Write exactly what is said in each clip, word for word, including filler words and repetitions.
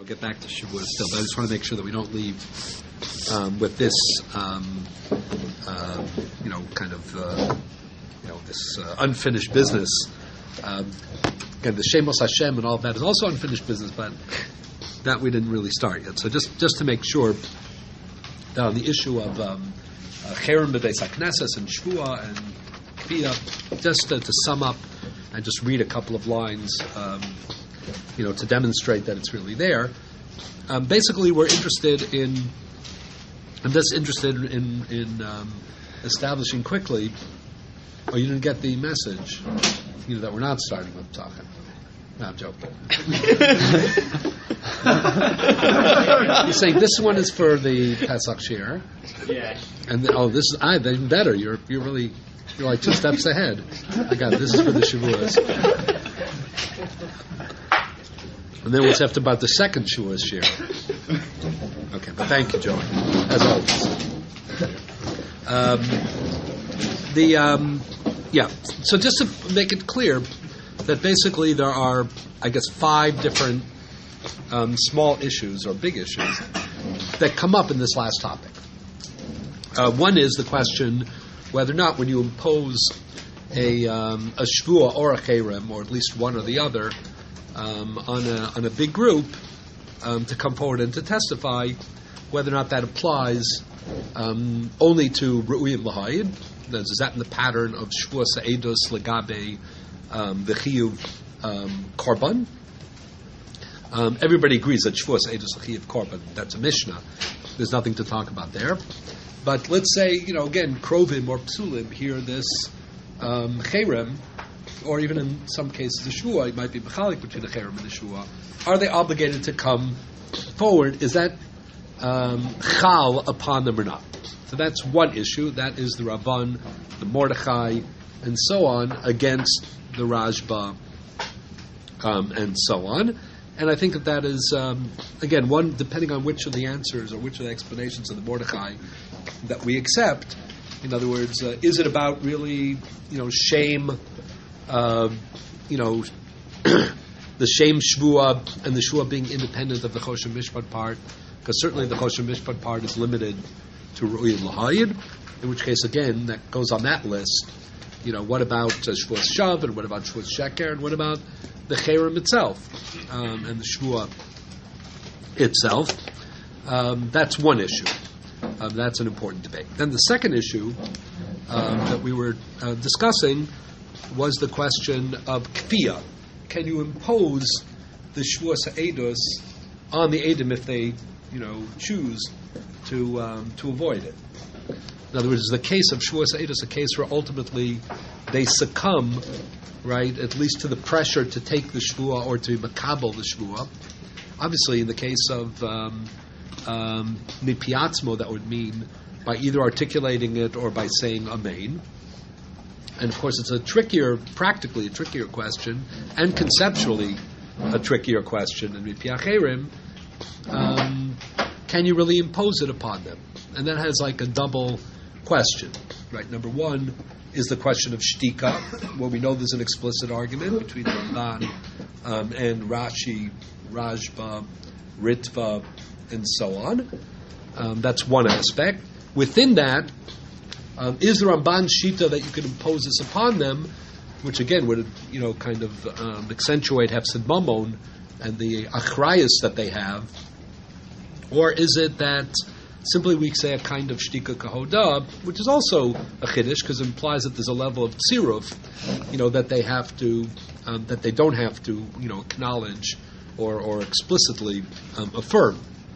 We'll get back to Shavuot still, but I just want to make sure that we don't leave um, with this, um, uh, you know, kind of, uh, you know, this uh, unfinished business. Um, again, the Shemos Hashem and all of that is also unfinished business, but that we didn't really start yet. So just, just to make sure that on the issue of Cherem B'Beis HaKnesses and Shvuah and Kfiyah, just uh, to sum up and just read a couple of lines. Um, you know, to demonstrate that it's really there. Um, basically, we're interested in, I'm just interested in in um, establishing quickly, oh, you didn't get the message, you know, that we're not starting with Tzachim. No, I'm joking. You're saying this one is for the Pesach Shir. Yeah. And, the, oh, this is, I, even better, you're, you're really, you're like two steps ahead. I got it, this is for the Shavuos. And then we'll talk about the second Shavuos Shir. Okay, but thank you, Joey, as always. Um, the um, yeah. So just to make it clear that basically there are, I guess, five different um, small issues or big issues that come up in this last topic. Uh, one is the question whether or not when you impose a um, a shvuah or a cherem, or at least one or the other, Um, on a on a big group um, to come forward and to testify, whether or not that applies um, only to Ru'uyim L'Hayid. Is that in the pattern of Shvuah Sa'edus Legabe the Chiyuv Korban? Um, everybody agrees that Shvuah Sa'edus Chiyuv Korban, that's a Mishnah. There's nothing to talk about there. But let's say, you know, again, Krovim or Psulim hear this um, Cherem, or even in some cases, the shvuah, it might be mechalik between the cherem and the shvuah. Are they obligated to come forward? Is that um, chal upon them or not? So that's one issue. That is the Rabban, the Mordechai, and so on, against the Rashba, um, and so on. And I think that that is, um, again, one, depending on which of the answers or which of the explanations of the Mordechai that we accept. In other words, uh, is it about really, you know, shame, Uh, you know, the shame shvuah and the shvuah being independent of the choshen mishpat part, because certainly the choshen mishpat part is limited to Ru'uyim L'Hayid, in which case, again, that goes on that list. You know, what about uh, shvuah shav, and what about shvuah sheker, and what about the cherem itself, um, and the shvuah itself? Um, that's one issue. Um, that's an important debate. Then the second issue um, that we were uh, discussing was the question of kfiyah. Can you impose the shvuah sa'edus on the edim if they, you know, choose to um, to avoid it? In other words, the case of shvuah sa'edus a case where ultimately they succumb, right, at least to the pressure to take the shvuah or to makabel the shvuah. Obviously, in the case of um, um, mipiatzmo, that would mean by either articulating it or by saying amen. And of course, it's a trickier, practically a trickier question, and conceptually a trickier question. And Mipia Cherem, um can you really impose it upon them? And that has like a double question, right? Number one is the question of shtika, where we know there's an explicit argument between Ramban um, and Rashi, Rashba, Ritva, and so on. Um, that's one aspect. Within that, Um, is the Ramban Shita that you can impose this upon them, which again would, you know, kind of um, accentuate Hefsid Mamon and the achrayus that they have, or is it that simply we say a kind of Shtika Kahoda, which is also a Chiddush because it implies that there's a level of tziruf, you know, that they have to, um, that they don't have to, you know, acknowledge or, or explicitly um, affirm.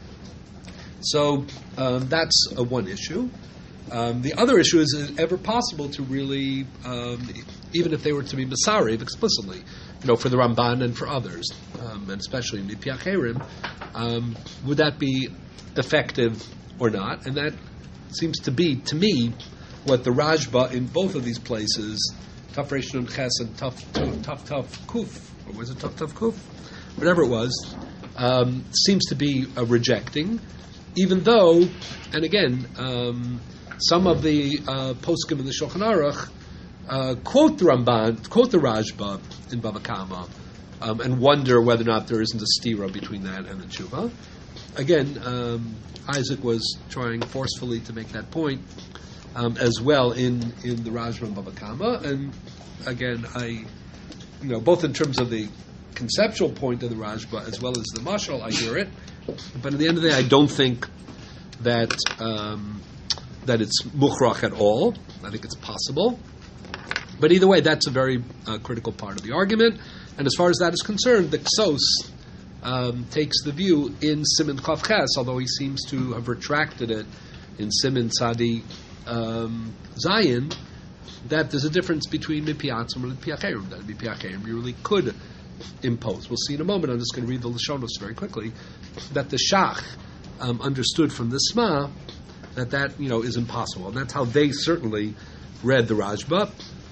So um, that's a one issue. Um, the other issue is, is it ever possible to really, um, even if they were to be Masarev explicitly, you know, for the Ramban and for others, um, and especially Mipia Cherem, um, would that be effective or not? And that seems to be, to me, what the Rashba in both of these places, Taf Reish Nun Ches and Taf Taf Taf Kuf, or was it Taf Taf Kuf? Whatever it was, um, seems to be uh, rejecting, even though, and again, um, some of the uh, poskim in the Shulchan Aruch uh, quote the Ramban, quote the Rashba in Bava Kama, um, and wonder whether or not there isn't a stira between that and the tshuva. Again, um, Isaac was trying forcefully to make that point um, as well in, in the Rajba and Bava Kama, and again, I, you know, both in terms of the conceptual point of the Rajba as well as the mashal, I hear it, but at the end of the day, I don't think that um, that it's mukhrach at all. I think it's possible. But either way, that's a very uh, critical part of the argument. And as far as that is concerned, the Ksos um, takes the view in Siman Chav Ches, although he seems to have retracted it in Siman Tzadi um, Zayin, that there's a difference between Mipiatzim and Mipiacherim. That Mipiacherim you really could impose. We'll see in a moment. I'm just going to read the Lashonos very quickly. That the Shach um, understood from the Sma that that, you know, is impossible. And that's how they certainly read the Rajba.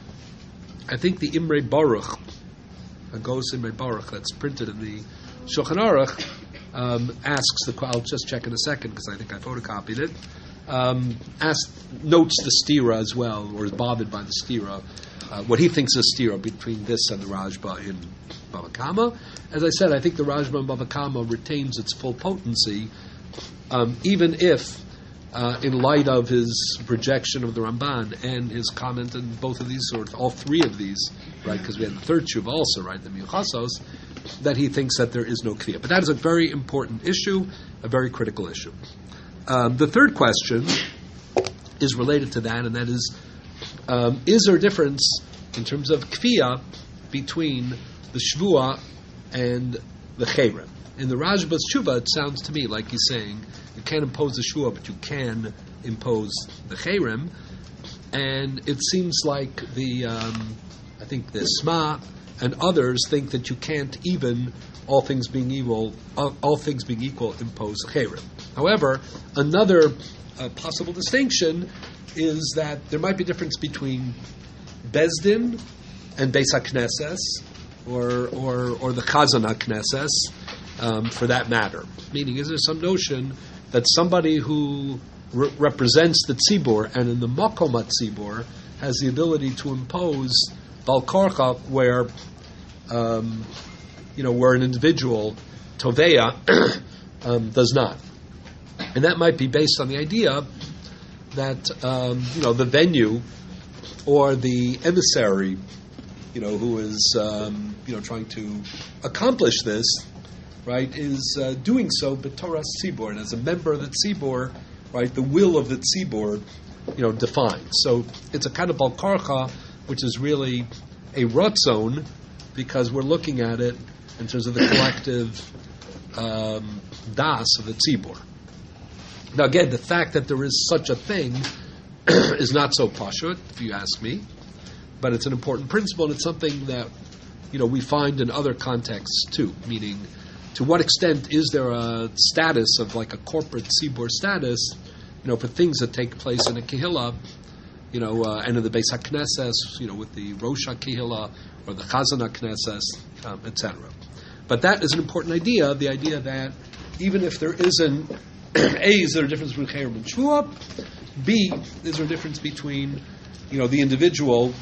I think the Imre Baruch, Agos Imre Baruch, that's printed in the Shulchan Aruch, um, asks the, I'll just check in a second because I think I photocopied it, um, asks, notes the stira as well, or is bothered by the stira, uh, what he thinks is stira between this and the Rajba in Bava Kama. As I said, I think the Rajba in Bava Kama retains its full potency, um, even if Uh, in light of his projection of the Ramban and his comment in both of these, or all three of these, right, because we had the third tshuva also, right, the Miuchasos, that he thinks that there is no kriya. But that is a very important issue, a very critical issue. Um, the third question is related to that, and that is, um, is there a difference in terms of kfiyah between the shvua and the cherem? In the Rajba's tshuva, it sounds to me like he's saying you can't impose the shvua, but you can impose the cherem. And it seems like the, um, I think the Sma and others think that you can't even, all things being equal, all, all things being equal, impose the cherem. However, another uh, possible distinction is that there might be a difference between Bezdin and Beis HaKnesses, or or or the Chazan HaKnesses, Um, for that matter. Meaning, is there some notion that somebody who re- represents the tzibur and in the makom tzibur has the ability to impose bal korcha where, um, you know, where an individual toveya um, does not, and that might be based on the idea that um, you know the venue or the emissary, you know, who is um, you know trying to accomplish this, right, is uh, doing so b'toras tzibur, and as a member of the tzibur, right, the will of the tzibur, you know, defined. So it's a kind of balkarcha, which is really a rotzon, because we're looking at it in terms of the collective um, das of the tzibur. Now again, the fact that there is such a thing is not so pashut, if you ask me, but it's an important principle, and it's something that, you know, we find in other contexts too, meaning, to what extent is there a status of like a corporate tzibur status, you know, for things that take place in a kehillah, you know, uh, and in the Beis HaKnesses, you know, with the Rosh HaKehillah or the Chazan HaKnesses, um, et cetera. But that is an important idea, the idea that even if there isn't, A, is there a difference between cherem and shvua? B, is there a difference between, you know, the individual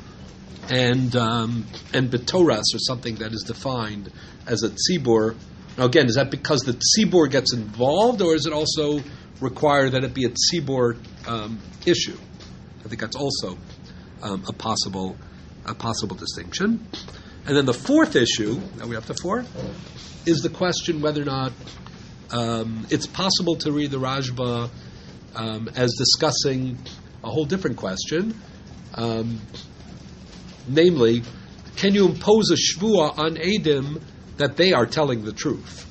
and um, and b'toras, or something that is defined as a tzibur. Now again, is that because the tzibur gets involved, or is it also require that it be a tzibur um, issue? I think that's also um, a possible a possible distinction. And then the fourth issue, are we up to four, is the question whether or not um, it's possible to read the Rajba um, as discussing a whole different question. Um, Namely, can you impose a shvua on Eidim that they are telling the truth?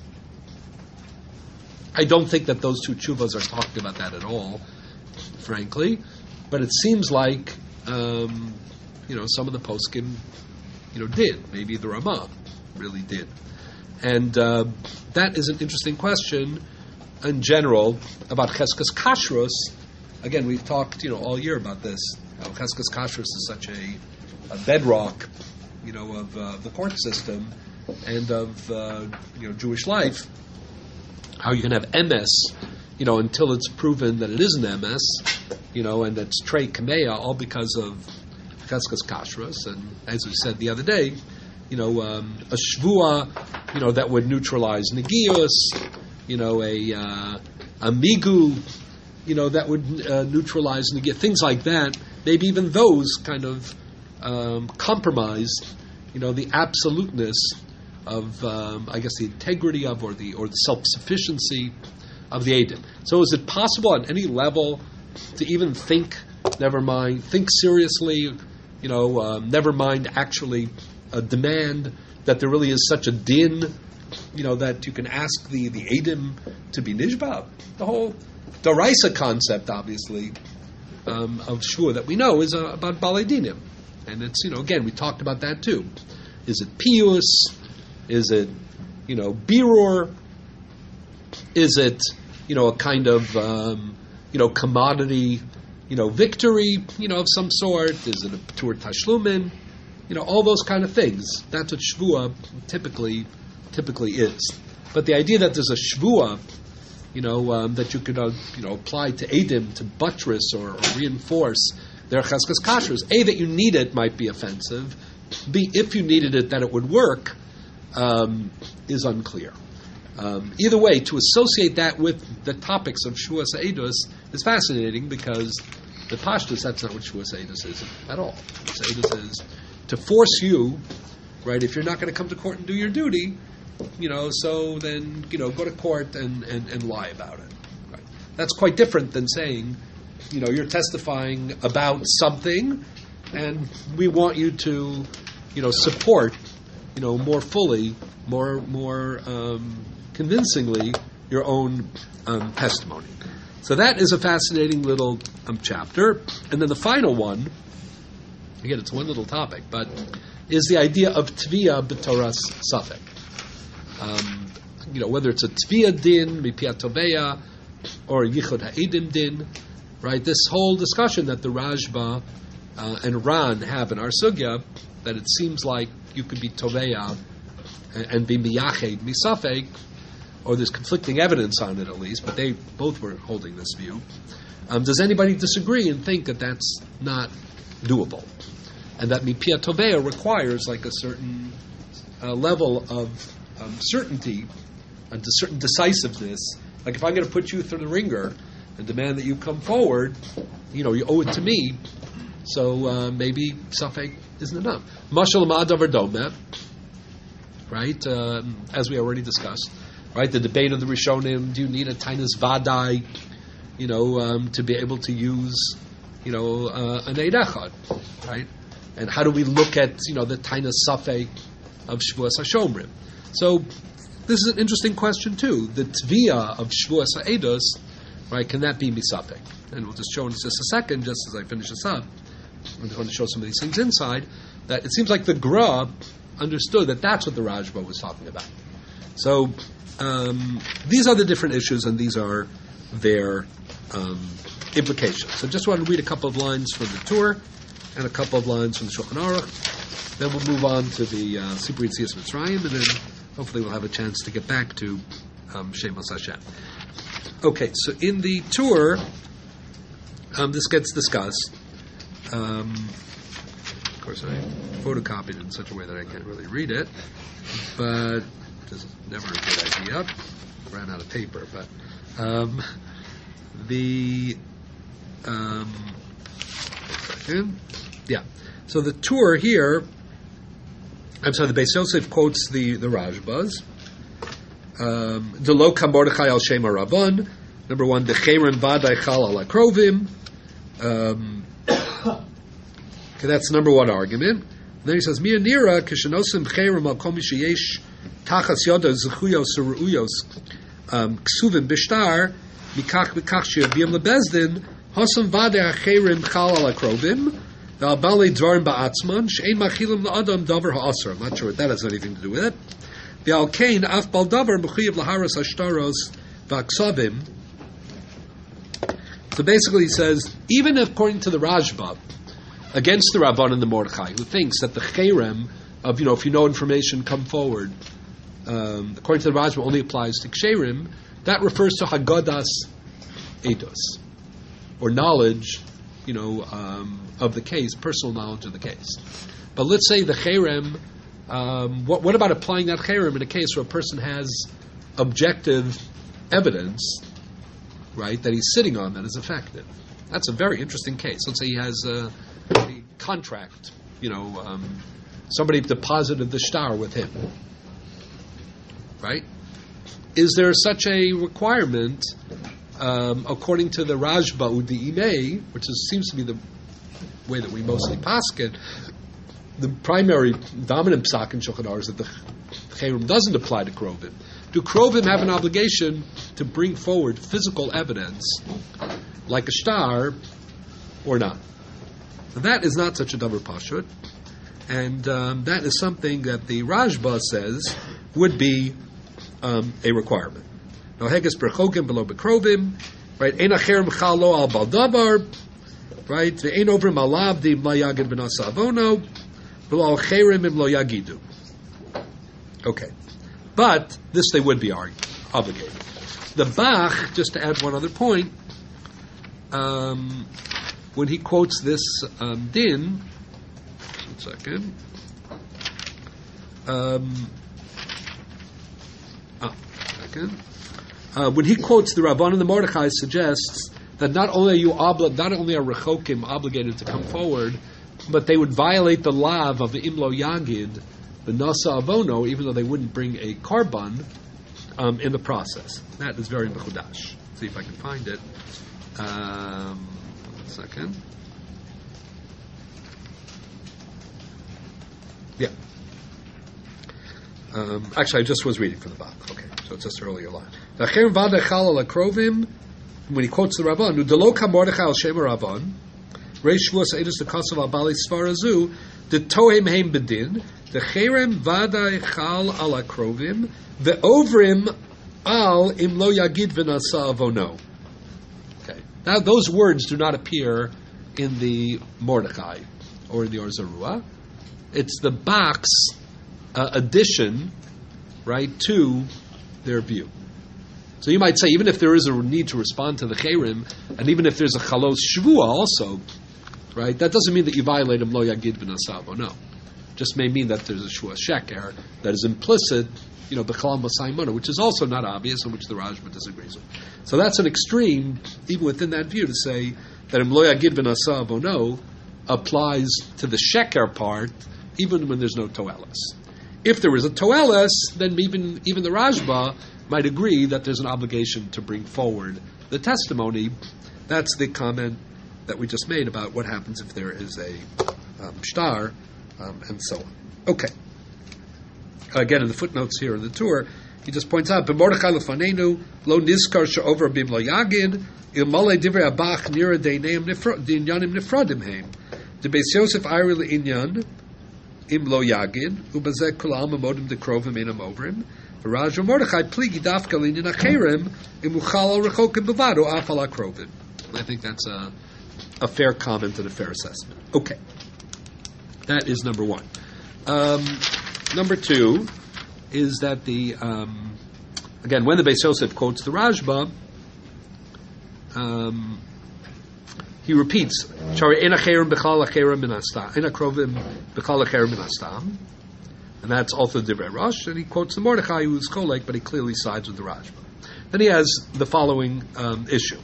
I don't think that those two tshuvas are talking about that at all, frankly. But it seems like, um, you know, some of the poskim, you know, did. Maybe the Ramah really did. And uh, that is an interesting question in general about Cheskas Kashrus. Again, we've talked, you know, all year about this. How Cheskas Kashrus is such a a bedrock, you know, of uh, the court system and of uh, you know Jewish life. How you can have M S, you know, until it's proven that it isn't M S, you know, and that's Trey Kameya, all because of Cheskas Kashrus. And as we said the other day, you know, um, a shvua, you know, that would neutralize negios, you know, a uh, a migu, you know, that would uh, neutralize negios, things like that. Maybe even those kind of um, compromise, you know, the absoluteness of, um, I guess, the integrity of, or the or the self-sufficiency of the Eidim. So, is it possible on any level to even think? Never mind, think seriously. You know, um, never mind actually uh, demand that there really is such a din. You know, that you can ask the the Eidim to be nishba. The whole Daraisa concept, obviously, um, of shvua that we know is uh, about balei dinim, and it's, you know, again, we talked about that too. Is it pius? Is it, you know, birur? Is it, you know, a kind of, um, you know, commodity, you know, victory, you know, of some sort? Is it a tur tashlumin? You know, all those kind of things. That's what shvua typically typically is. But the idea that there's a shvua, you know, um, that you could, uh, you know, apply to Eidim to buttress or, or reinforce their cheskas kashrus. A, that you need it might be offensive. B, if you needed it, that it would work, um, is unclear. Um, either way, to associate that with the topics of Shuas Eidos is fascinating, because the Pashtus, that's not what Shuas Eidos is at all. Shuas Eidos is to force you, right, if you're not going to come to court and do your duty, you know, so then, you know, go to court and, and, and lie about it. Right? That's quite different than saying, you know, you're testifying about something, and we want you to, you know, support, you know, more fully, more more um, convincingly your own um, testimony. So that is a fascinating little um, chapter. And then the final one, again, it's one little topic, but is the idea of tvia b'toras safek. Um, you know, whether it's a tvia din, mipia toveya, or yichud ha'edim din, right? This whole discussion that the Rashba uh, and Ran have in our sugya, that it seems like you could be toveya and, and be miyached misafek, or there's conflicting evidence on it at least, but they both were holding this view. Um, does anybody disagree and think that that's not doable? And that mipia toveya requires like a certain uh, level of um, certainty, a certain decisiveness. Like if I'm going to put you through the ringer and demand that you come forward, you know, you owe it to me, so uh, maybe safek isn't enough. Mashal ma'adavar domeh, right, um, as we already discussed. Right, the debate of the Rishonim, do you need a tainas vadai, you know, um, to be able to use, you know, uh, an eid echad, right? And how do we look at, you know, the tainas safek of Shavuos HaShomrim? So this is an interesting question too. The tvia of Shavuos HaEdos, right, can that be misafek? And we'll just show in just a second, just as I finish this up. I'm going to show some of these things inside, that it seems like the Gra understood that that's what the Rashba was talking about. So Um, these are the different issues, and these are their um, implications. So just want to read a couple of lines from the Tur and a couple of lines from the Shulchan Aruch. Then we'll move on to the uh, Sipur Yetzias Mitzrayim, and then hopefully we'll have a chance to get back to um, Shemos Hashem. Okay, so in the Tur, um, this gets discussed. Um, of course, I photocopied it in such a way that I can't really read it, but is never a good idea. Ran out of paper, but um, the um, second, yeah. So the Tur here, I'm sorry, the Beis Yosef quotes the the Rashbas. The lo kam Mordechai al Shem Rabban. Number one, the Chayrim Vadai Chal al Akrovim. Okay, that's number one argument. And then he says, Mir Nira Kishanosim Chayrim al Komishiyesh. Tachas yoda zechuyos uruyos ksuvim bishtar mikach mikach she'avim lebezdin hosam vadei hacherim chal al akrovim ve'albalei dvarim ba'atzman she'ein machilim la'adam davar ha'asar. I'm not sure what that has anything to do with it. Ve'al kein af bal davar mechuyev laharas hashtaros va'ksavim. So basically, he says, even according to the Rashba, against the Rabban and the Mordechai, who thinks that the cherem of, you know, if you know information, come forward. Um, according to the Rashba, only applies to ksherim. That refers to hagadas eidos, or knowledge, you know, um, of the case, personal knowledge of the case. But let's say the cherem um, what, what about applying that cherem in a case where a person has objective evidence, right, that he's sitting on that is effective? That's a very interesting case. Let's say he has a, a contract, you know, um, somebody deposited the shtar with him, right? Is there such a requirement, um, according to the Rajba Udi Imei, which is, seems to be the way that we mostly paskin, the primary dominant psak in Shulchan Aruch is that the cherem doesn't apply to krovim. Do krovim have an obligation to bring forward physical evidence, like a shtar, or not? Now, that is not such a davar pashut, and um, that is something that the Rajba says would be um, a requirement. Now, heges berchokim below bekrovim, right? Ein acherem chalo al baldavar, right? Ve'ein over malav di mlayagid b'nasa avono, below cherem im lo yagidu. Okay, but this they would be argued, obligated. The Bach, just to add one other point, um, when he quotes this um, din, one second. Um, oh, second. Uh, when he quotes the Rabban and the Mordechai, suggests that not only are you obli- not only are rechokim obligated to come forward, but they would violate the lav of the imlo yagid, the nasa avono, even though they wouldn't bring a korban um, in the process. That is very mechudash. See if I can find it. Um, one second. Yeah. Um, actually, I just was reading from the Bach. Okay, so it's just earlier line. When he quotes the Rabban, "Udaloka Mordechai al Shem Rabban, Reish Shavuos Eidos the Kasav al Bali Sfarazu, the Tohem Heim Bedin, the Cherem Vadai Chal al Akrovim, the Ovrim al Imlo Yagid V'Nasa Avono." Okay, now those words do not appear in the Mordechai or in the Or Zarua. It's the Bach's uh, addition, right, to their view. So you might say, even if there is a need to respond to the Cherem, and even if there's a Chalos Shvua also, right, that doesn't mean that you violate him lo yagid v'nasavo. No. Just may mean that there's a Shvua Sheker that is implicit, you know, B'chalam B'saimona, which is also not obvious, and which the Rajba disagrees with. So that's an extreme, even within that view, to say that him lo yagid v'nasavo no applies to the Sheker part, even when there's no Toelis. If there is a Toelis, then even even the Rajba might agree that there's an obligation to bring forward the testimony. That's the comment that we just made about what happens if there is a um, shtar, um, and so on. Okay. Again, in the footnotes here in the tour, he just points out, "B'mordechai lefanenu lo nizkar she'over bim lo yagid ilmale divrei abach nira deineim d'inyanim nifradim heim debeis Yosef ayri le'inyan im lo yagid ubazek kulam amodim dekrovim inam ovrim." I think that's a, a fair comment and a fair assessment. Okay. That is number one. Um, number two is that the, um, again, when the Beis Yosef quotes the Rajba, um, he repeats, and that's also the Divrei Rosh, and he quotes the Mordechai, who is Kolek, but he clearly sides with the Rajba. Then he has the following um, issue.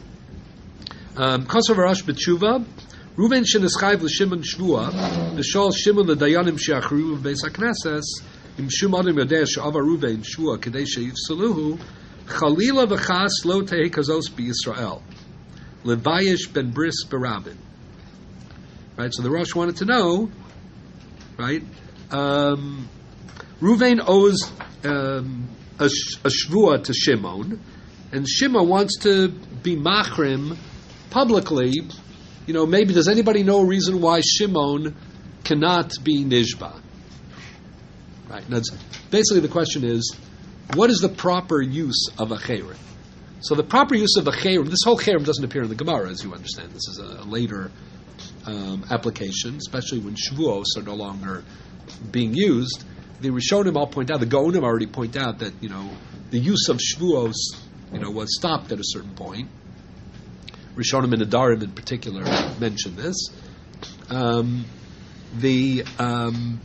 Kosav Rosh B'tshuva, Ruven sheneschayv l'Shimon Shvua, l'shol Shimon l'dayanim she'achru v'beis hakneses, im shum adam yodeh she'avar Ruven Shvua kedei she'yifsaluhu, chalila v'chas lo tehei kazos b'Yisrael, levayish ben bris berabin. Right, so the Rosh wanted to know, right, Um, Ruvain owes um, a, a shvua to Shimon, and Shimon wants to be machrim publicly. You know, maybe does anybody know a reason why Shimon cannot be nishba? Right. That's basically the question is, what is the proper use of a cherem? So the proper use of a cherem, this whole cherem doesn't appear in the Gemara, as you understand. This is a, a later um, application, especially when shvuos are no longer being used. The Rishonim all point out, the Gaonim already point out that, you know, the use of shvuos, you know, was stopped at a certain point. Rishonim and Adarim in particular mention this. Um, the um,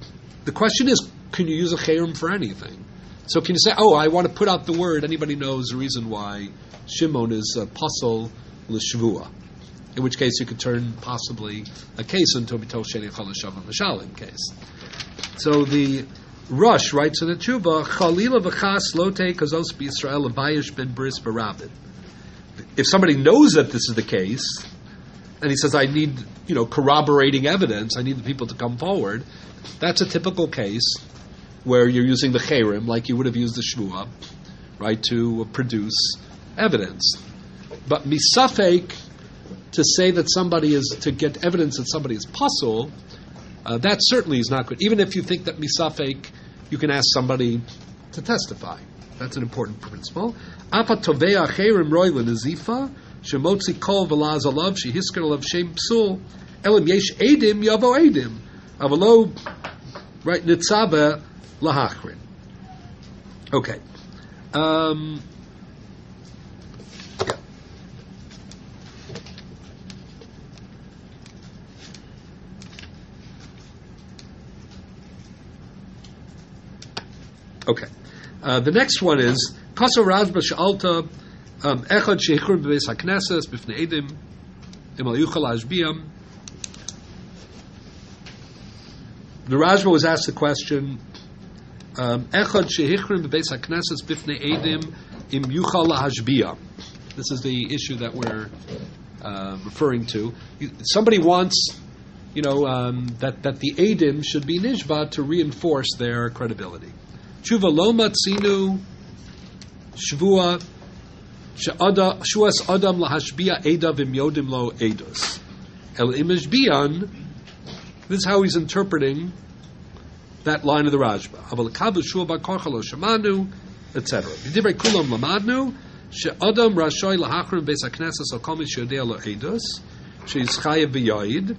the question is, can you use a chayrim for anything? So can you say, oh, I want to put out the word, anybody knows the reason why Shimon is a pasol l'shvua? In which case you could turn possibly a case into a bitol sheni chalashav mashalim case. So the Rush writes in the Tshuva, Chalila v'chas lote kazos b'Yisrael avayish ben bris barabin. If somebody knows that this is the case, and he says, I need, you know, corroborating evidence, I need the people to come forward, that's a typical case where you're using the chayrim, like you would have used the shvuah, right, to produce evidence. But misafek, to say that somebody is, to get evidence that somebody is pasul, uh, that certainly is not good. Even if you think that misafek, you can ask somebody to testify. That's an important principle. Apa tovea chayrim roy l'nezifa, shemotzi kol v'laz alav, shehisker alav shem psul, elim yesh edim yavo edim, avalo, right, nitzabe lahachrin. Okay. Um, yeah. Okay. Uh, the next one is Kaso Rajba Sha'alta Echad Sheichur Bebeis HaKnesses Bifnei Edim Imal Yuchal Ashbiyam. The Rajba was asked the question Echad Sheichur Bebeis HaKnesses Bifnei Edim Im Yuchal Ashbiyam. This is the issue that we're uh, referring to. Somebody wants, you know, um, that that the Edim should be nishba to reinforce their credibility. Tshuva lo matzinu shvua shuas adam lahashbia edav im yodim lo edos el imashbian. This is how he's interpreting that line of the Rajba. Aval kavu shua b'korcha lo shamanu, et cetera. V'divrei kulam lamadnu she'adam rashoy lahachrim beis haknesses al kol mi sheyodea lo edos she's chayav b'yoid.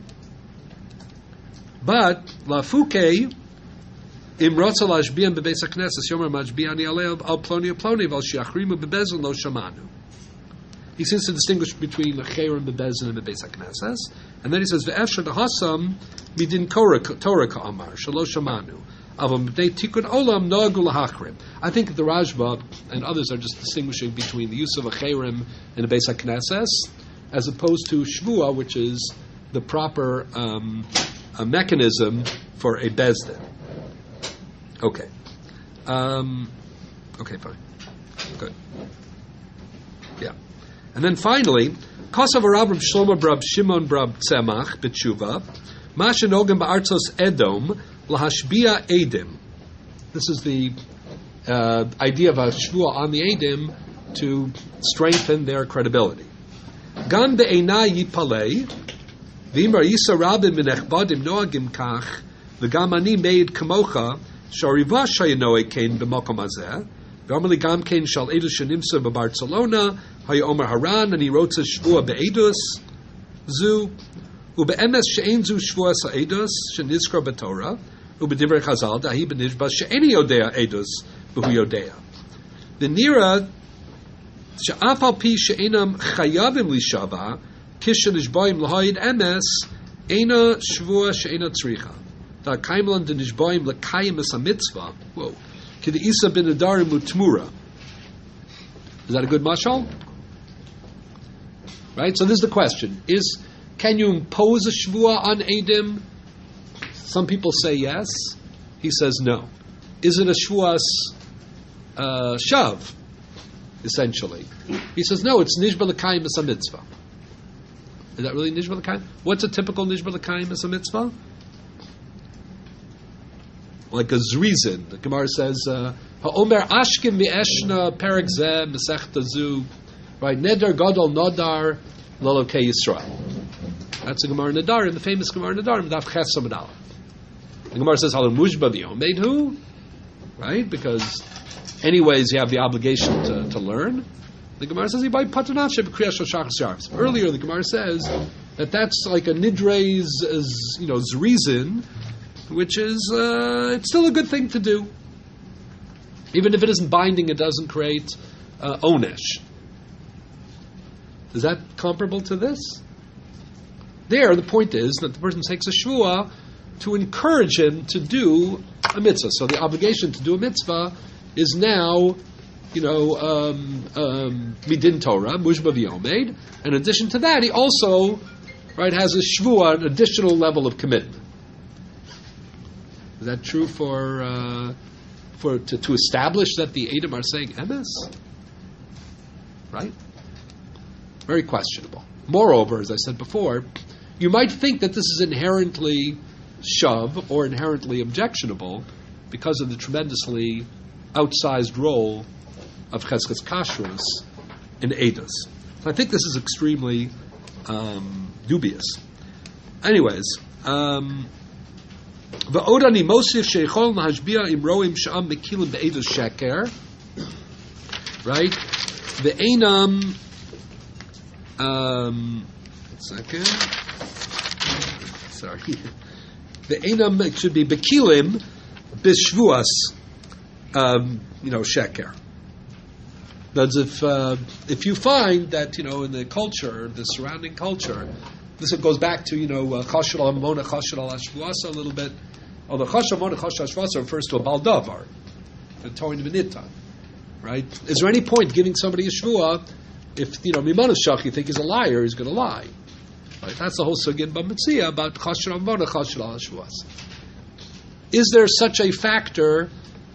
But lafuke im rotza lashbian bebeis haknesses yomer majbiani alev al ploni ploni val shiachrimu bebezin lo shamanu. He seems to distinguish between the chayrim bebezin and bebeis haknesses, and then he says ve'efshar dehasam midin Torah ka'amar shelo shamanu avam b'nei tikun olam nogu lahachrim. I think the Rajba and others are just distinguishing between the use of a chayrim and a bebeis haknesses as opposed to shvua, which is the proper um, a mechanism for a bezdin. Okay. Um, okay, fine. Good. Yeah. And then finally, Kosav Arabram Shlomo Brab Shimon Brab Tzemach B'tshuva Masha Nogam Ba'artzos Edom Lahashbia Edim. This is the uh, idea of a shvua on the Edim to strengthen their credibility. Gan Be'ena Yipalei V'imar Yisa Rabim Minechbadim Noagim Kach V'gam Ani Meid Kamocha Shariva Shayanoe Kain b'makom hazeh, v'amali gam kain shal edus shenimsa b'Barcelona, hay Omer Haran, and he wrote a shvua be'edus zu, ube'emes she'ein zu shvua sa'edus shenizkra b'Torah, ube'divrei Chazal dahi b'nishba she'eni yodea edus b'hu yodea. V'nira she'af al pi she'enam chayavim lishava kishen ishboim l'hoyid emes ena shvua she'ena tzricha. Da kaimlan den ishboim lekayim es a mitzvah. Whoa. Kid isa bin adarim utmura. Is that a good mashal? Right? So this is the question. Is, can you impose a shvua on Edim? Some people say yes. He says no. Is it a shvuas uh, shav, essentially? He says no, it's nishba lekayim es a mitzvah. Is that really nishba lekayim? What's a typical nishba lekayim es a mitzvah? Like a zrizin. The Gemara says, "Ha'omer ashkim mi'eshna perek zeh mesechta zu," right? Neder gadol nodar lolokei Yisrael. That's the Gemara Nadar, the famous Gemara Nadar, Daf Ches Samad Aleph. The Gemara says, "Halal mushba v'yomed hu," right? Because, anyways, you have the obligation to, to learn. The Gemara says, "Yibai patanat she'b'kriyas shel shachar sharvs." Earlier, the Gemara says that that's like a nidre's, you know, zrizin, which is uh, it's still a good thing to do, even if it isn't binding. It doesn't create uh, onesh. Is that comparable to this? There, the point is that the person takes a shvua to encourage him to do a mitzvah. So the obligation to do a mitzvah is now, you know, um, um, midin Torah, mushba v'yomed. In addition to that, he also, right, has a shvuah, an additional level of commitment. Is that true for uh, for to, to establish that the Edom are saying emes? Right? Very questionable. Moreover, as I said before, you might think that this is inherently shav or inherently objectionable because of the tremendously outsized role of Cheskes Kashrus in Eidos. So I think this is extremely um, dubious. Anyways, um, V'odani mosif sheichol mahashbia imroim sham mekilim be'edos sheker. Right? Ve'enam. Um, one second. Sorry. Ve'enam, it should be bekilim b'shvuas. Um, you know, sheker. That's if uh, if you find that, you know, in the culture, the surrounding culture, this goes back to, you know, chashul al mamona, chashul al hashvuasa a little bit. Although chashul al mamona, chashul al hashvuasa refers to a baldavar, a toin v'nita, right? Is there any point giving somebody a shvuah if, you know, mimanus shach, you think he's a liar, he's going to lie? Right? That's the whole sugya in Bamitzia about chashul al mamona, chashul al hashvuasa. Is there such a factor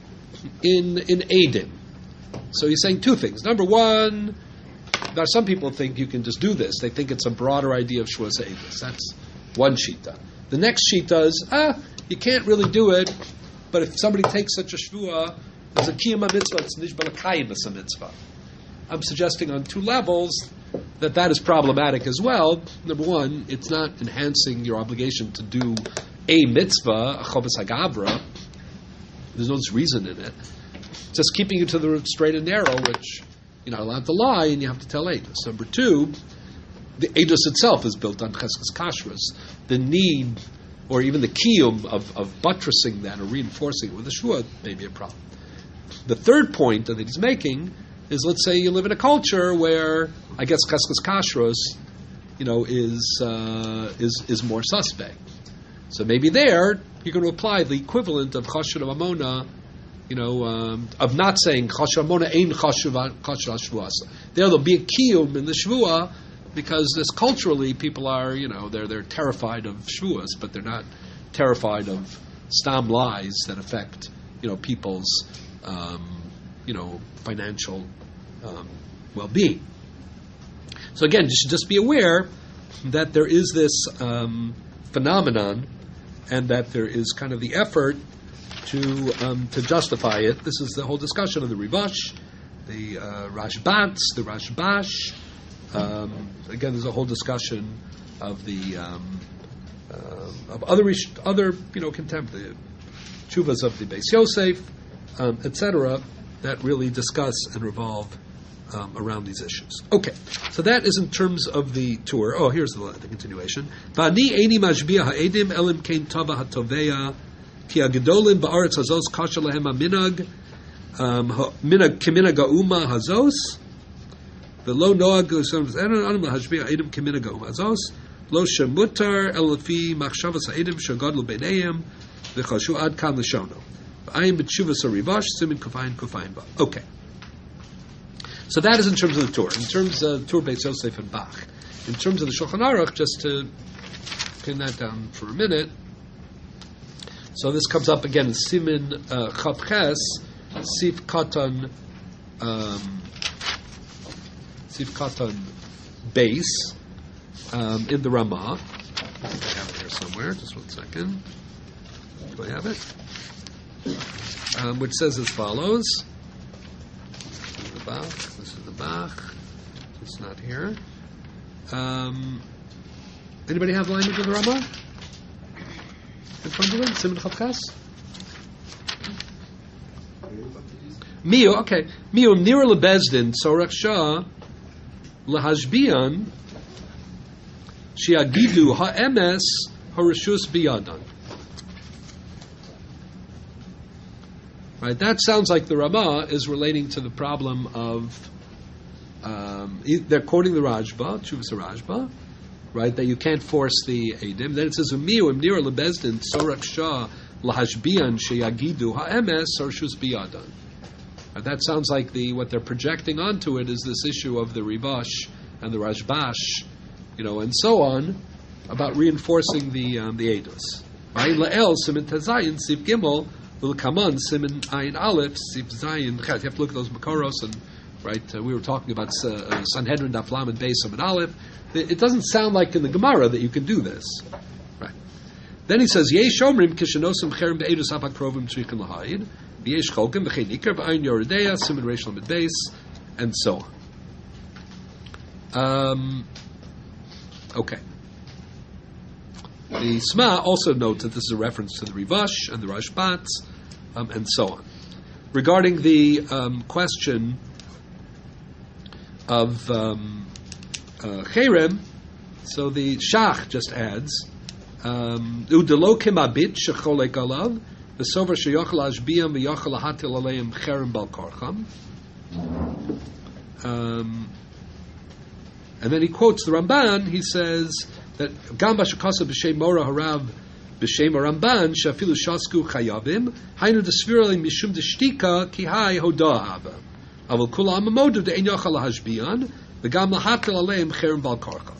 in in Eidim? So he's saying two things. Number one, there are some people think you can just do this. They think it's a broader idea of Shvuas Eidos. That's one shita. The next shita is, ah, you can't really do it, but if somebody takes such a Shvuah, there's a kiyama mitzvah, it's nishba l'kayim as a mitzvah. I'm suggesting on two levels that that is problematic as well. Number one, it's not enhancing your obligation to do a mitzvah, a chovas hagavra. There's no reason in it. Just keeping you to the straight and narrow, which you're not allowed to lie, and you have to tell Eidos. Number two, the Eidos itself is built on Cheskes Kashrus. The need, or even the kiyum of, of buttressing that or reinforcing it with a shvuah may be a problem. The third point that he's making is, let's say you live in a culture where, I guess, Cheskes Kashrus, you know, is uh, is is more suspect. So maybe there you're going to apply the equivalent of chashul mamona. You know, um, of not saying chashul mamona ein chashul hashvuasa. There, there'll be a kiyum in the shvuah because this culturally people are, you know, they're they're terrified of shvuas, but they're not terrified of stam lies that affect, you know, people's, um, you know, financial um, well-being. So again, you should just be aware that there is this um, phenomenon, and that there is kind of the effort to um, to justify it. This is the whole discussion of the Rivash, the uh, Rashbats, the Rashbash. Um, again, there's a whole discussion of the um, uh, of other other you know contempt, the Chuvas of the Beis Yosef, um, et cetera, that really discuss and revolve um, around these issues. Okay, so that is in terms of the tour. Oh, here's the, the continuation. Va'ani eini mashbiah ha'edim elim kein tava ha'toveya. Ki agedolim ba'aretz hazos kasha lehem ha'minag minag keminag ha'uma hazos v'lo noag enon ha'shbiah ha'edim keminag ha'uma hazos lo shemutar el lefi machshavas ha'edim shegadlu b'neihem v'chashu ad kan l'shono v'ayim b'tshuvas ha'rivash simin kufayin kufayin ba. Okay. So that is in terms of the tour. In terms of the tour Beis Yosef and Bach. In terms of the Shulchan Aruch, just to pin that down for a minute. So this comes up again in Simin uh, Chav Ches, Sif Katan, um, Sif Katan base um, in the Ramah. I think I have it here somewhere. Just one second. Do I have it? Um, which says as follows. This is the Bach. This is the Bach. It's not here. Um, anybody have language of the Ramah? In front of them, Siman Chav Ches. Miu, okay. Miu nira lebezdin sorach shah lehashbian shiagidu ha'emes harishus biyadan. Right, that sounds like the Ramah is relating to the problem of. Um, they're quoting the Rajba, Chuvas Rajba. Right, that you can't force the Eidim. Then it says, "Umiu imnira lebezdin sorach shah lahashbian sheyagidu ha'emes sarshus biyadan. And that sounds like the what they're projecting onto it is this issue of the Rivash and the Rashbash, you know, and so on, about reinforcing the um, the Eidos. Right? La'el simin tazayin sif gimel l'kaman simin ayin aleph sif zayin. You have to look at those Makoros, and right, uh, we were talking about uh, Sanhedrin Daf Lamed Beis Simin Aleph. It, it doesn't sound like in the Gemara that you can do this. Right? Then he says Yesh Omrim Kishanosim Cherem Be'edus Apak Krovim Tzrikin Lahayid. Yesh Cholkim V'chein Nikar V'ayin Yoredeya Simin Reish Lamed Beis, and so on. Um, okay. The Sma also notes that this is a reference to the Rivash and the Rashbats, um, and so on. Regarding the um, question of um, uh, Cherem, so the Shach just adds, Udelo kimabit shecholek alav, v'sover sheyochel ashbiyam v'yochel ahatil aleim cherem bal korcham. And then he quotes the Ramban. He says that Gam b'shekasa b'shem Mora Harav b'shem Ramban shafilu shasku chayavim hainu desvirali mishum deshtika ki hai hodah hava aval kula amamodu de enyochal lahashbiyan v'gam lahatil aleim cherem bal korcham.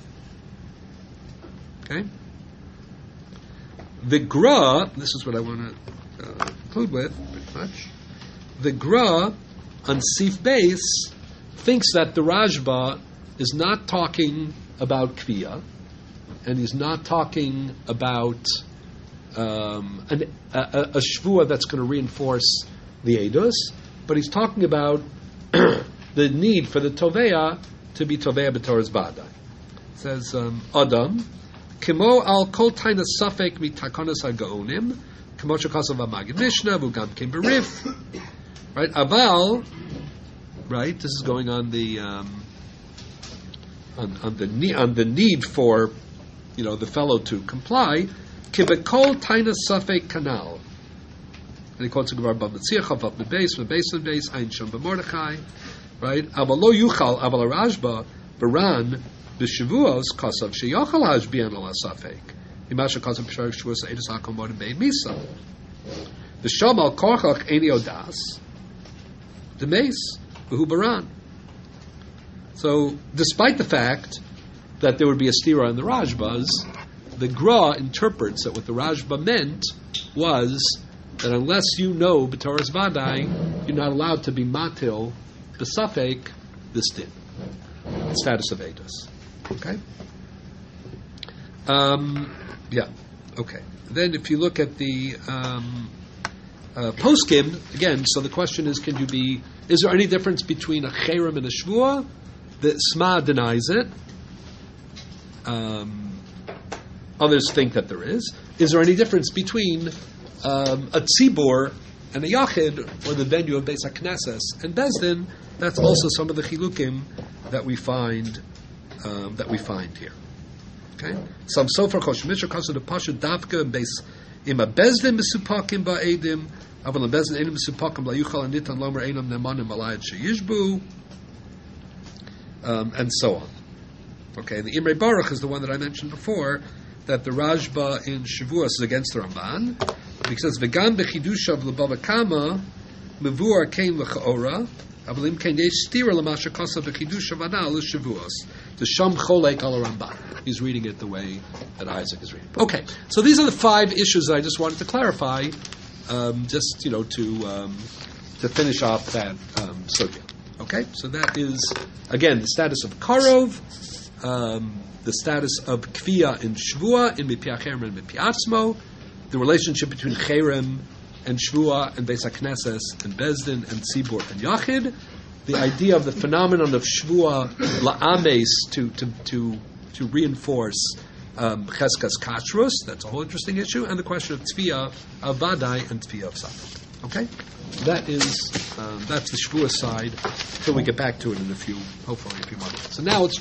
Okay. The Gra, this is what I want to uh, conclude with, pretty much. The Gra on Sif Beis thinks that the Rashba is not talking about Kviya, and he's not talking about um, an, a, a, a Shvua that's going to reinforce the Eidos, but he's talking about the need for the Toveya to be Toveya B'Torah's Bada. It says, um, Adam, Kimo al kol taina safek mitakonos hagaonim, kimo shekasav amagid Mishnah, v'ugam kim berif, right? Aval, right? This is going on the um, on, on the ne- on the need for, you know, the fellow to comply. Kibekol taina safek kanal, and he quotes the Gemara Bavitziach Chavav Bebeis Bebeis Bebeis Ein Shom B'Mordechai, right? Aval lo yuchal aval Rashba Baran. The Shavuos kasav sheyochal hashbiyan ala safek. Imasha kasav b'sharik shavuos eidus hakomod bein misa. The shamal korchach eni odas. The mace v'hu baran. So, despite the fact that there would be a stira in the Rashbas, the Gra interprets that what the Rashba meant was that unless you know b'Torah's vadai, you're not allowed to be matil b'safek this din. The status of eidus. Okay. Um, yeah. Okay. Then, if you look at the um, uh, poskim again, so the question is: can you be? Is there any difference between a cherem and a shvua? The Sma denies it. Um, others think that there is. Is there any difference between um, a tzibur and a yachid, or the venue of Beis HaKnesses and Bezdin? That's also some of the chilukim that we find. Um, that we find here. Okay? Some sofer chosh mishra kasu the pasha davka and base im a bezdin mesupakim ba edim aval a bezdin edim mesupakim la yuchal and nitan lomer enam nemanim alayat sheyishbu, um, and so on. Okay, the Imrei Baruch is the one that I mentioned before, that the Rashba in Shavuos is against the Ramban, because v'gam bechidushav l'bava kama mevuar kein l'chaora. The Sham Cholek al Ramban. He's reading it the way that Isaac is reading. Okay, so these are the five issues that I just wanted to clarify, um, just you know to um, to finish off that um, sugya. Okay, so that is again the status of Karov, um, the status of Kviya in Shvua in Mipiach Cherem and Mipiatzmo, the relationship between Cherem and Shvua and Beis HaKnesses and Bezdin and Tzibur and Yachid, the idea of the phenomenon of Shvua la'ames to to to to reinforce um, Cheskas Kashrus, that's a whole interesting issue, and the question of Tfiyah of Vadai and Tfiyah of Safek. Okay, that is um, that's the Shvua side. Till we get back to it in a few, hopefully a few months. So now it's